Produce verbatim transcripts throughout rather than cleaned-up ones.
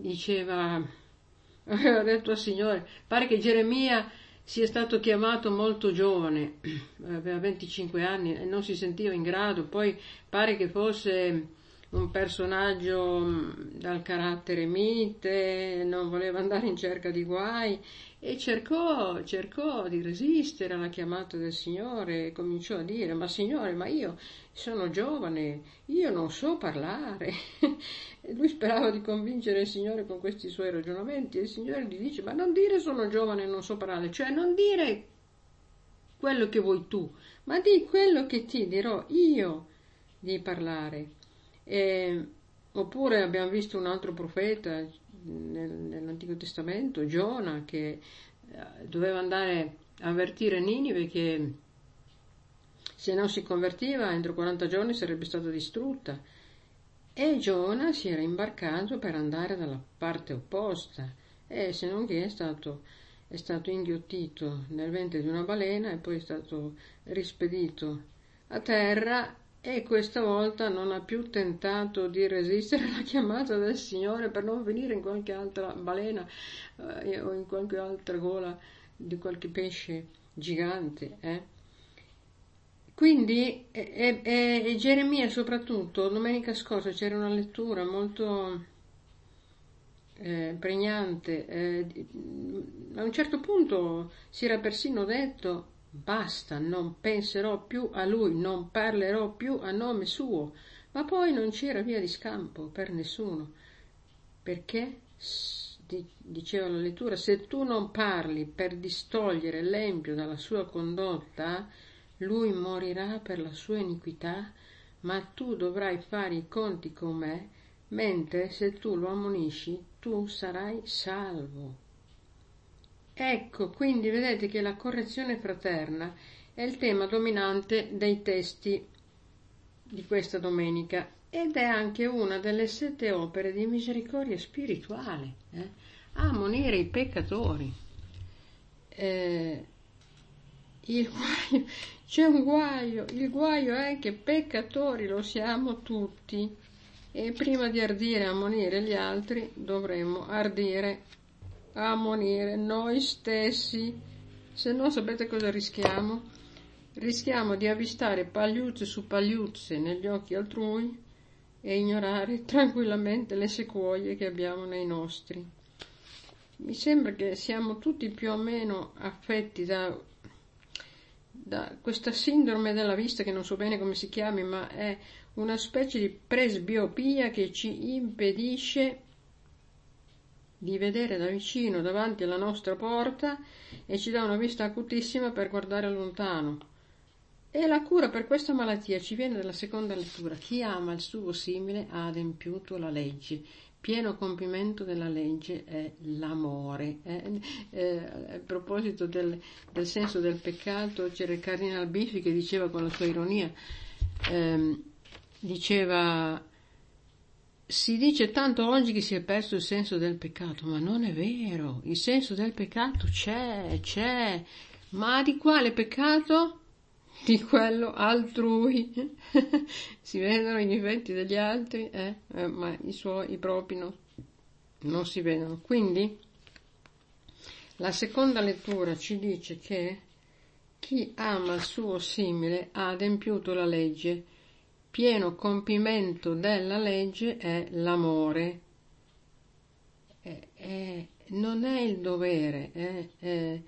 diceva, aveva detto al Signore, pare che Geremia sia stato chiamato molto giovane, aveva venticinque anni e non si sentiva in grado, poi pare che fosse un personaggio dal carattere mite, non voleva andare in cerca di guai e cercò, cercò di resistere alla chiamata del Signore e cominciò a dire, ma Signore, ma io sono giovane, io non so parlare. E lui sperava di convincere il Signore con questi suoi ragionamenti e il Signore gli dice, ma non dire sono giovane e non so parlare, cioè non dire quello che vuoi tu, ma di quello che ti dirò io di parlare. E, oppure abbiamo visto un altro profeta nel, nell'Antico Testamento, Giona, che eh, doveva andare a avvertire Ninive che se non si convertiva entro quaranta giorni sarebbe stata distrutta. E Giona si era imbarcato per andare dalla parte opposta e se non che è stato, è stato inghiottito nel ventre di una balena e poi è stato rispedito a terra e questa volta non ha più tentato di resistere alla chiamata del Signore per non finire in qualche altra balena eh, o in qualche altra gola di qualche pesce gigante. Eh? Quindi e, e, e Geremia soprattutto, domenica scorsa c'era una lettura molto eh, pregnante, eh, a un certo punto si era persino detto basta, non penserò più a lui, non parlerò più a nome suo, ma poi non c'era via di scampo per nessuno, perché, diceva la lettura, se tu non parli per distogliere l'empio dalla sua condotta, lui morirà per la sua iniquità, ma tu dovrai fare i conti con me, mentre se tu lo ammonisci, tu sarai salvo. Ecco, quindi vedete che la correzione fraterna è il tema dominante dei testi di questa domenica ed è anche una delle sette opere di misericordia spirituale, eh? Ammonire i peccatori. Eh, il guaio, c'è un guaio, il guaio è che peccatori lo siamo tutti e prima di ardire a ammonire gli altri dovremmo ardire a ammonire noi stessi, se no sapete cosa rischiamo? Rischiamo di avvistare pagliuzze su pagliuzze negli occhi altrui e ignorare tranquillamente le sequoie che abbiamo nei nostri. Mi sembra che siamo tutti più o meno affetti da, da questa sindrome della vista, che non so bene come si chiami, ma è una specie di presbiopia che ci impedisce di vedere da vicino davanti alla nostra porta e ci dà una vista acutissima per guardare lontano. E la cura per questa malattia ci viene dalla seconda lettura. Chi ama il suo simile ha adempiuto la legge. Pieno compimento della legge è l'amore. Eh, eh, a proposito del, del senso del peccato, c'era il Cardinal Biffi che diceva con la sua ironia, ehm, diceva: si dice tanto oggi che si è perso il senso del peccato, ma non è vero, il senso del peccato c'è, c'è, ma di quale peccato? Di quello altrui. Si vedono i difetti degli altri, eh? Eh, ma i suoi, i propri no, non si vedono. Quindi la seconda lettura ci dice che chi ama il suo simile ha adempiuto la legge. Pieno compimento della legge è l'amore. Eh, eh, non è il dovere, eh, eh,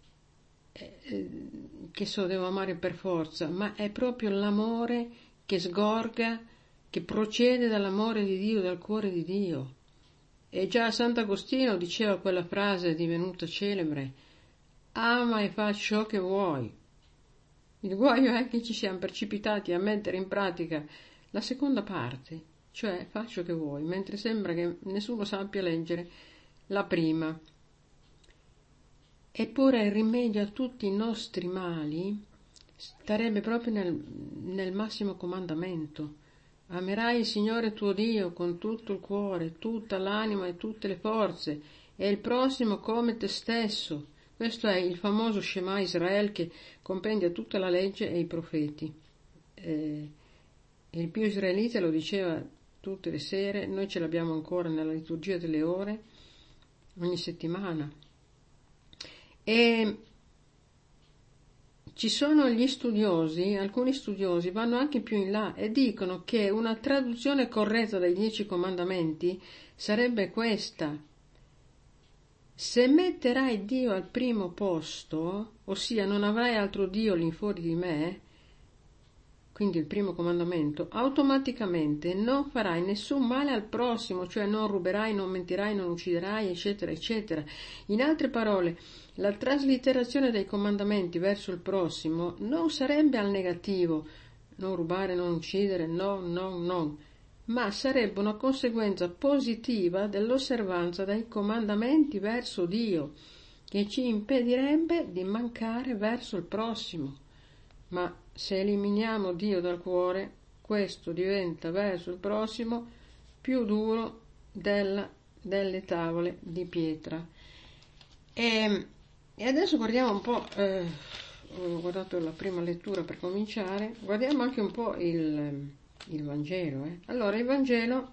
eh, che so, devo amare per forza, ma è proprio l'amore che sgorga, che procede dall'amore di Dio, dal cuore di Dio. E già Sant'Agostino diceva quella frase divenuta celebre: ama e fa ciò che vuoi. Il guaio è che ci siamo precipitati a mettere in pratica la seconda parte, cioè faccio che vuoi, mentre sembra che nessuno sappia leggere la prima. Eppure il rimedio a tutti i nostri mali starebbe proprio nel, nel massimo comandamento. Amerai il Signore tuo Dio con tutto il cuore, tutta l'anima e tutte le forze, e il prossimo come te stesso. Questo è il famoso Shema Israel che compendia tutta la legge e i profeti. Eh, il più israelita lo diceva tutte le sere, noi ce l'abbiamo ancora nella liturgia delle ore, ogni settimana. E ci sono gli studiosi, alcuni studiosi vanno anche più in là e dicono che una traduzione corretta dei Dieci Comandamenti sarebbe questa: se metterai Dio al primo posto, ossia non avrai altro Dio all'infuori di me, quindi il primo comandamento, automaticamente non farai nessun male al prossimo, cioè non ruberai, non mentirai, non ucciderai, eccetera, eccetera. In altre parole, la traslitterazione dei comandamenti verso il prossimo non sarebbe al negativo, non rubare, non uccidere, no, no, no, ma sarebbe una conseguenza positiva dell'osservanza dei comandamenti verso Dio, che ci impedirebbe di mancare verso il prossimo. Ma se eliminiamo Dio dal cuore, questo diventa verso il prossimo più duro della, delle tavole di pietra. E, e adesso guardiamo un po', eh, ho guardato la prima lettura per cominciare, guardiamo anche un po' il, il Vangelo. Eh. Allora, il Vangelo,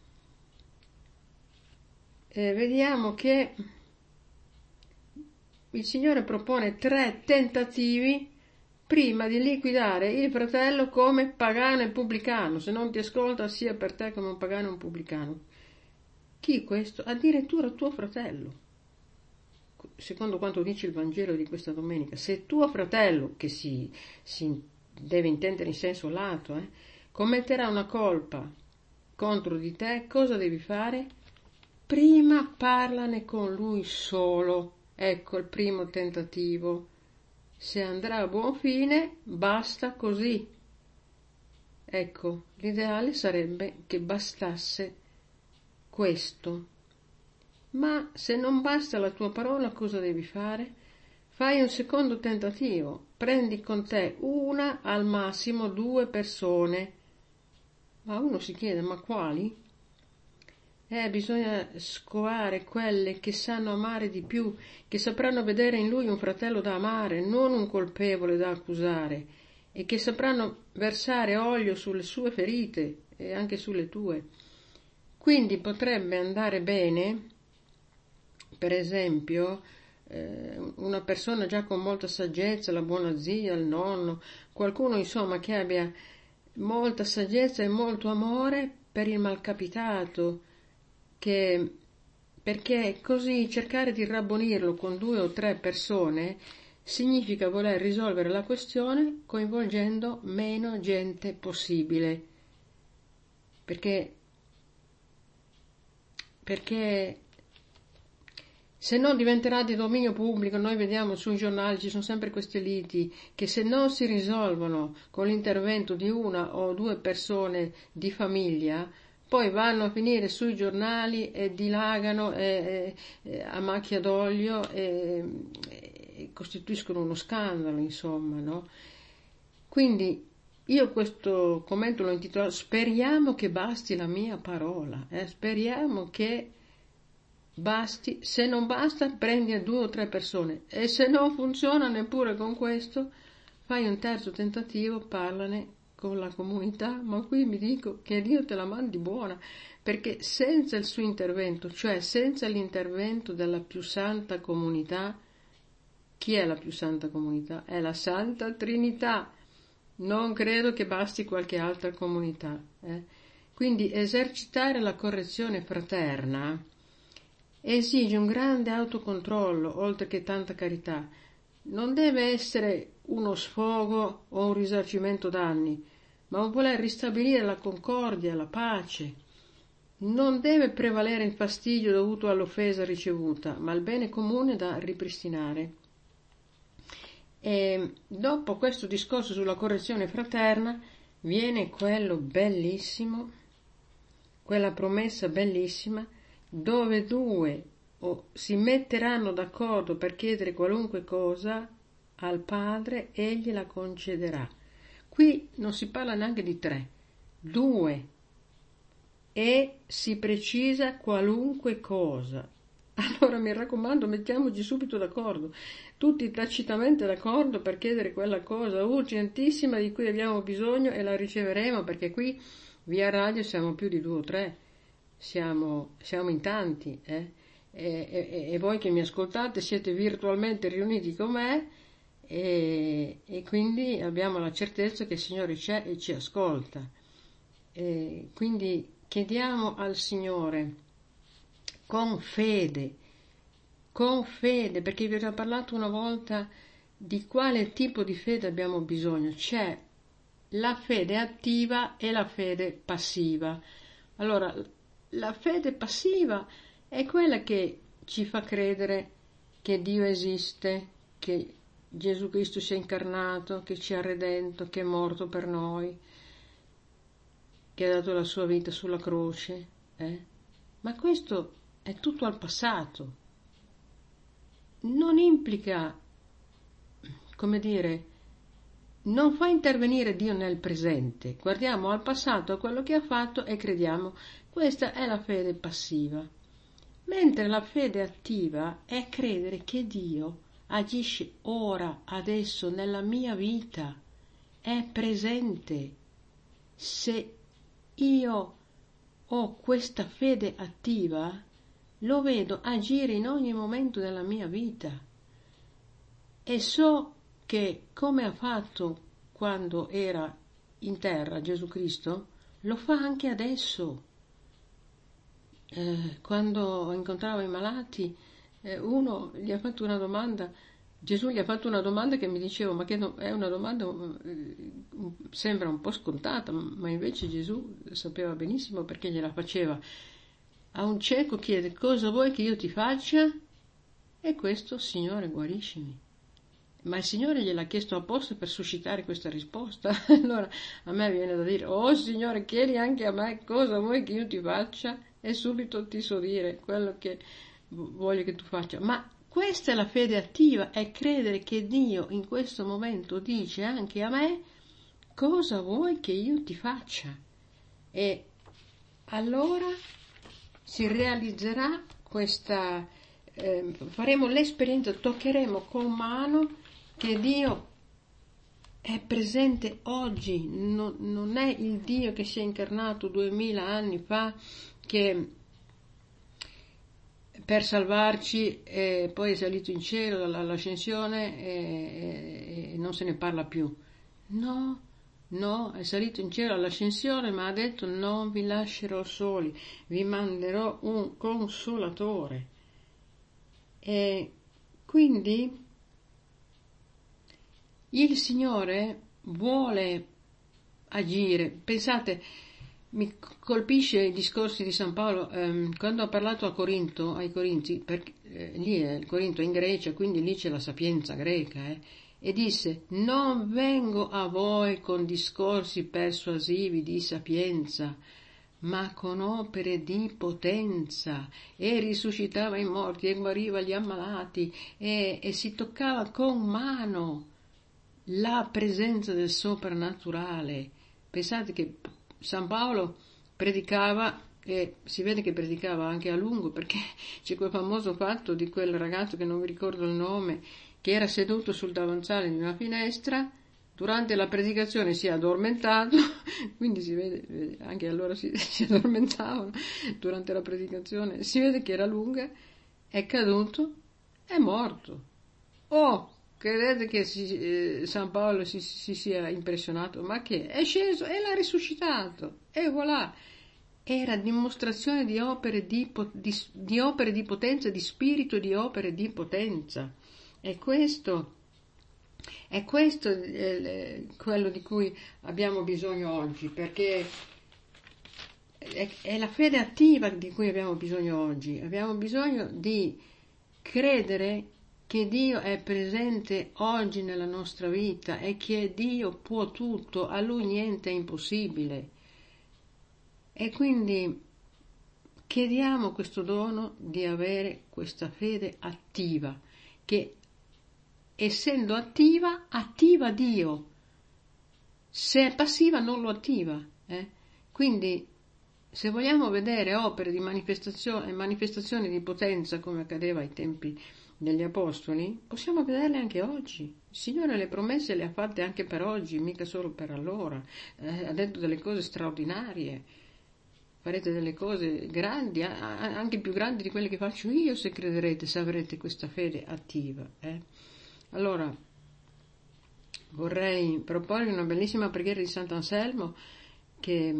eh, vediamo che il Signore propone tre tentativi prima di liquidare il fratello come pagano e pubblicano. Se non ti ascolta, sia per te come un pagano e un pubblicano. Chi questo? Addirittura tuo fratello. Secondo quanto dice il Vangelo di questa domenica, se tuo fratello, che si, si deve intendere in senso lato, eh, commetterà una colpa contro di te, cosa devi fare? Prima parlane con lui solo. Ecco il primo tentativo. Se andrà a buon fine, basta così. Ecco, l'ideale sarebbe che bastasse questo. Ma se non basta la tua parola, cosa devi fare? Fai un secondo tentativo. Prendi con te una, al massimo due persone. Ma uno si chiede, ma quali? Eh, bisogna scovare quelle che sanno amare di più, che sapranno vedere in lui un fratello da amare, non un colpevole da accusare, e che sapranno versare olio sulle sue ferite e anche sulle tue. Quindi potrebbe andare bene, per esempio, eh, una persona già con molta saggezza, la buona zia, il nonno, qualcuno insomma che abbia molta saggezza e molto amore per il malcapitato, che, perché così cercare di rabbonirlo con due o tre persone significa voler risolvere la questione coinvolgendo meno gente possibile, perché perché se no diventerà di dominio pubblico. Noi vediamo sui giornali, ci sono sempre queste liti che se non si risolvono con l'intervento di una o due persone di famiglia, poi vanno a finire sui giornali e dilagano e, e, a macchia d'olio e, e costituiscono uno scandalo, insomma, no? Quindi io questo commento l'ho intitolato "Speriamo che basti la mia parola", eh? Speriamo che basti. Se non basta, prendi a due o tre persone, e se non funziona neppure con questo, fai un terzo tentativo, parlane con la comunità. Ma qui mi dico che Dio te la mandi buona, perché senza il suo intervento, cioè senza l'intervento della più santa comunità, chi è la più santa comunità? È la Santa Trinità. Non credo che basti qualche altra comunità. Eh? Quindi esercitare la correzione fraterna esige un grande autocontrollo, oltre che tanta carità. Non deve essere uno sfogo o un risarcimento danni, ma un voler ristabilire la concordia, la pace. Non deve prevalere il fastidio dovuto all'offesa ricevuta, ma il bene comune da ripristinare. E dopo questo discorso sulla correzione fraterna viene quello bellissimo, quella promessa bellissima, dove due o si metteranno d'accordo per chiedere qualunque cosa al Padre, egli la concederà. Qui non si parla neanche di tre, due, e si precisa qualunque cosa. Allora mi raccomando, mettiamoci subito d'accordo, tutti tacitamente d'accordo per chiedere quella cosa urgentissima di cui abbiamo bisogno, e la riceveremo, perché qui via radio siamo più di due o tre, siamo, siamo in tanti, eh? e, e, e voi che mi ascoltate siete virtualmente riuniti con me, e, e quindi abbiamo la certezza che il Signore c'è e ci ascolta. E quindi chiediamo al Signore con fede, con fede, perché vi ho già parlato una volta di quale tipo di fede abbiamo bisogno. C'è la fede attiva e la fede passiva. Allora, la fede passiva è quella che ci fa credere che Dio esiste, che Gesù Cristo si è incarnato, che ci ha redento, che è morto per noi, che ha dato la sua vita sulla croce. Eh? Ma questo è tutto al passato. Non implica, come dire, non fa intervenire Dio nel presente. Guardiamo al passato, a quello che ha fatto e crediamo. Questa è la fede passiva. Mentre la fede attiva è credere che Dio agisce ora, adesso, nella mia vita, è presente. Se io ho questa fede attiva, lo vedo agire in ogni momento della mia vita e so che come ha fatto quando era in terra Gesù Cristo, lo fa anche adesso. Eh, quando incontrava i malati, eh, uno gli ha fatto una domanda, Gesù gli ha fatto una domanda che mi diceva, ma che no, è una domanda, eh, sembra un po' scontata, ma invece Gesù sapeva benissimo perché gliela faceva. A un cieco chiede: cosa vuoi che io ti faccia? E questo: Signore, guariscimi. Ma il Signore gliel'ha chiesto apposta per suscitare questa risposta. Allora a me viene da dire: oh Signore, chiedi anche a me cosa vuoi che io ti faccia, e subito ti so dire quello che voglio che tu faccia. Ma questa è la fede attiva, è credere che Dio in questo momento dice anche a me cosa vuoi che io ti faccia, e allora si realizzerà questa, eh, faremo l'esperienza, toccheremo con mano che Dio è presente oggi, non, non è il Dio che si è incarnato duemila anni fa, che per salvarci e poi è salito in cielo all'ascensione e, e, e non se ne parla più. No, no, è salito in cielo all'ascensione, ma ha detto: non vi lascerò soli, vi manderò un consolatore. E quindi il Signore vuole agire. Pensate, mi colpisce i discorsi di San Paolo ehm, quando ha parlato a Corinto, ai Corinzi, perché eh, lì è il Corinto è in Grecia, quindi lì c'è la sapienza greca, eh, e disse: non vengo a voi con discorsi persuasivi di sapienza, ma con opere di potenza. E risuscitava i morti e guariva gli ammalati e, e si toccava con mano la presenza del soprannaturale. Pensate che San Paolo predicava, e si vede che predicava anche a lungo, perché c'è quel famoso fatto di quel ragazzo che non mi ricordo il nome, che era seduto sul davanzale di una finestra, durante la predicazione si è addormentato, quindi si vede, anche allora si, si addormentavano durante la predicazione, si vede che era lunga, è caduto, è morto. Oh, credete che si, eh, San Paolo si, si sia impressionato? Ma che? È sceso e l'ha risuscitato, e voilà! Era dimostrazione di opere di, di, di opere di potenza, di spirito, di opere di potenza. E questo è questo eh, quello di cui abbiamo bisogno oggi, perché è, è la fede attiva di cui abbiamo bisogno oggi. Abbiamo bisogno di credere che Dio è presente oggi nella nostra vita e che Dio può tutto, a Lui niente è impossibile. E quindi chiediamo questo dono di avere questa fede attiva, che essendo attiva, attiva Dio. Se è passiva non lo attiva. Eh? Quindi se vogliamo vedere opere di manifestazione, manifestazioni di potenza come accadeva ai tempi degli Apostoli, possiamo vederle anche oggi. Il Signore le promesse le ha fatte anche per oggi, mica solo per allora. Eh, ha detto delle cose straordinarie. Farete delle cose grandi, anche più grandi di quelle che faccio io, se crederete, se avrete questa fede attiva. Eh? Allora, vorrei proporre una bellissima preghiera di Sant'Anselmo che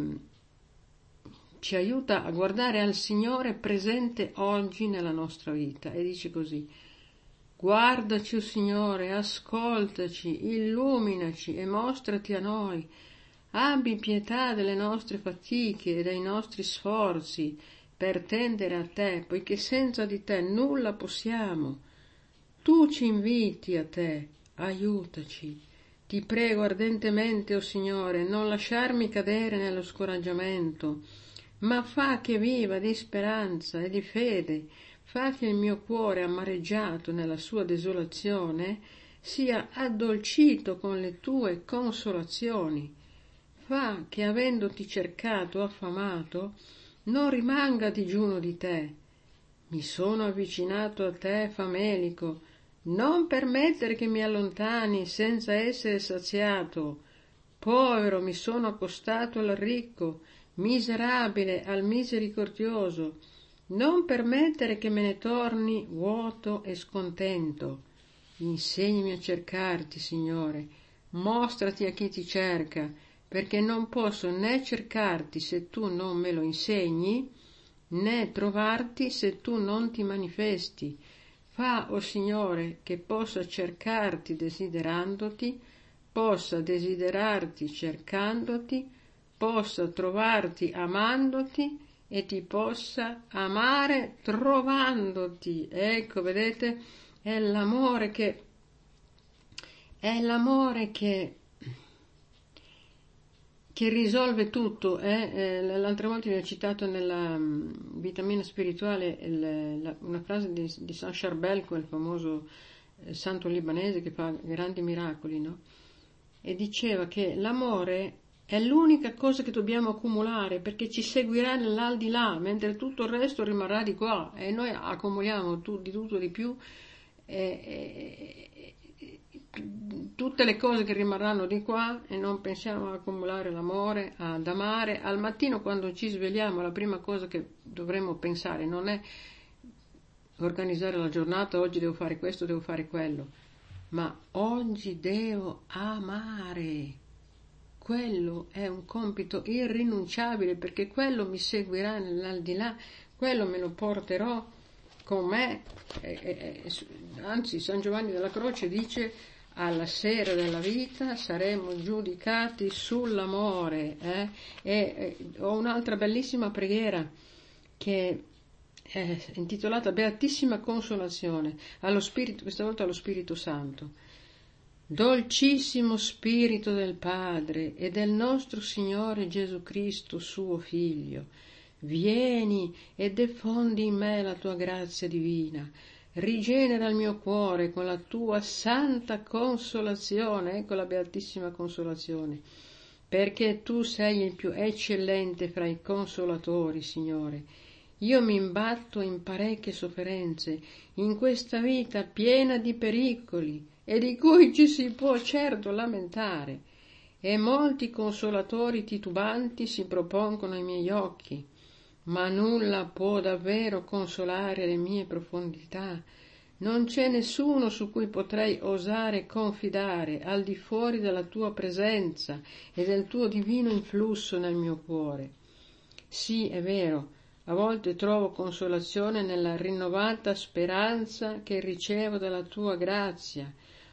ci aiuta a guardare al Signore presente oggi nella nostra vita. E dice così: guardaci, o Signore, ascoltaci, illuminaci e mostrati a noi. Abbi pietà delle nostre fatiche e dei nostri sforzi per tendere a te, poiché senza di te nulla possiamo. Tu ci inviti a te, aiutaci. Ti prego ardentemente, o Signore, non lasciarmi cadere nello scoraggiamento, ma fa che viva di speranza e di fede, fa che il mio cuore amareggiato nella sua desolazione sia addolcito con le tue consolazioni. Fa che, avendoti cercato affamato, non rimanga digiuno di te. Mi sono avvicinato a te famelico, non permettere che mi allontani senza essere saziato. Povero mi sono accostato al ricco, miserabile al misericordioso, non permettere che me ne torni vuoto e scontento. Insegnami a cercarti, Signore, mostrati a chi ti cerca, perché non posso né cercarti se tu non me lo insegni, né trovarti se tu non ti manifesti. Fa, o Signore, che possa cercarti desiderandoti, possa desiderarti cercandoti, possa trovarti amandoti e ti possa amare trovandoti. Ecco, vedete, è l'amore che è l'amore che che risolve tutto. Eh? Eh, l'altra volta vi ho citato nella um, vitamina spirituale il, la, una frase di, di Saint Charbel, quel famoso eh, santo libanese che fa grandi miracoli, no? E diceva che l'amore è l'unica cosa che dobbiamo accumulare, perché ci seguirà nell'aldilà, mentre tutto il resto rimarrà di qua, e noi accumuliamo tu, di tutto di più, e, e, tutte le cose che rimarranno di qua, e non pensiamo a accumulare l'amore, ad amare. Al mattino, quando ci svegliamo, la prima cosa che dovremmo pensare non è organizzare la giornata, oggi devo fare questo, devo fare quello, ma oggi devo amare. Quello è un compito irrinunciabile, perché quello mi seguirà nell'aldilà, quello me lo porterò con me. E, e, anzi, San Giovanni della Croce dice: alla sera della vita saremo giudicati sull'amore. Eh? E, e ho un'altra bellissima preghiera che è intitolata Beatissima Consolazione, allo Spirito, questa volta allo Spirito Santo. Dolcissimo Spirito del Padre e del nostro Signore Gesù Cristo, suo Figlio, vieni e diffondi in me la tua grazia divina, rigenera il mio cuore con la tua santa consolazione, ecco la beatissima consolazione, perché tu sei il più eccellente fra i consolatori, Signore. Io mi imbatto in parecchie sofferenze, in questa vita piena di pericoli, e di cui ci si può certo lamentare, e molti consolatori titubanti si propongono ai miei occhi, ma nulla può davvero consolare le mie profondità. Non c'è nessuno su cui potrei osare confidare al di fuori della tua presenza e del tuo divino influsso nel mio cuore. Sì, è vero, a volte trovo consolazione nella rinnovata speranza che ricevo dalla tua grazia,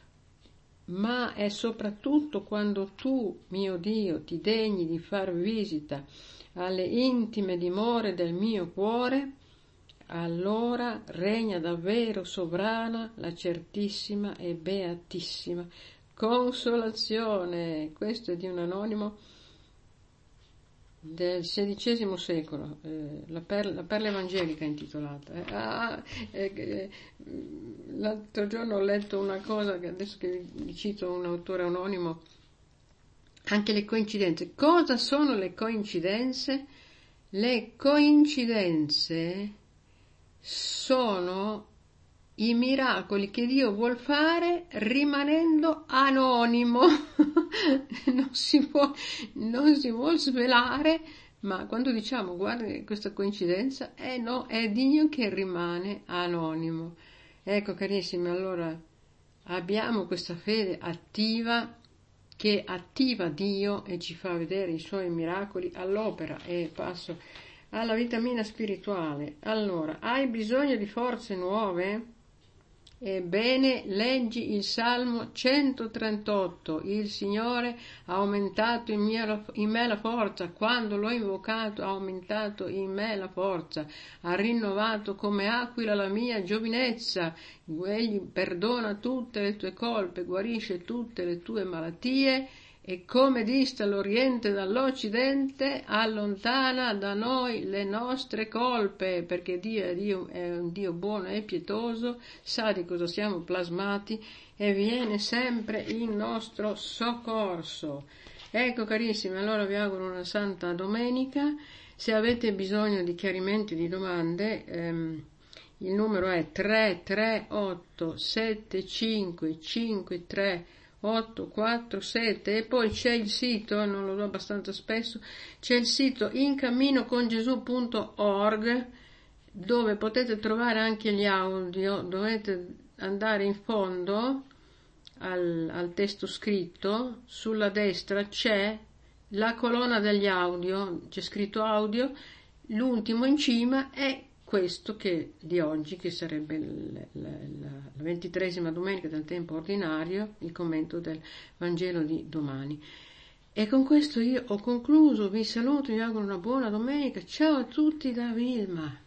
ma è soprattutto quando tu, mio Dio, ti degni di far visita alle intime dimore del mio cuore, allora regna davvero sovrana la certissima e beatissima consolazione. Questo è di un anonimo del sedicesimo secolo, eh, la, perla, la perla evangelica intitolata. Eh, ah, eh, eh, l'altro giorno ho letto una cosa, che adesso che vi cito un autore anonimo, anche le coincidenze. Cosa sono le coincidenze? Le coincidenze sono i miracoli che Dio vuol fare rimanendo anonimo. Non si può, non si vuol svelare, ma quando diciamo guarda questa coincidenza, eh no, è Dio che rimane anonimo. Ecco carissimi, allora abbiamo questa fede attiva che attiva Dio e ci fa vedere i suoi miracoli all'opera. E passo alla vitamina spirituale. Allora, hai bisogno di forze nuove? Ebbene, leggi il Salmo centotrentotto. Il Signore ha aumentato in me, in me la forza. Quando l'ho invocato ha aumentato in me la forza. Ha rinnovato come aquila la mia giovinezza. Egli perdona tutte le tue colpe, guarisce tutte le tue malattie. E come dista l'Oriente dall'Occidente, allontana da noi le nostre colpe, perché Dio è, Dio è un Dio buono e pietoso, sa di cosa siamo plasmati e viene sempre in nostro soccorso. Ecco carissimi, allora vi auguro una santa domenica. Se avete bisogno di chiarimenti, di domande, ehm, il numero è tre tre otto sette cinque cinque tre otto quattro sette e poi c'è il sito, non lo do abbastanza spesso, c'è il sito incamminocongesù punto org dove potete trovare anche gli audio. Dovete andare in fondo al, al testo scritto, sulla destra c'è la colonna degli audio, c'è scritto audio, l'ultimo in cima è questo che di oggi, che sarebbe la, la, la ventitresima domenica del tempo ordinario, il commento del Vangelo di domani. E con questo io ho concluso, vi saluto, vi auguro una buona domenica, ciao a tutti da Vilma.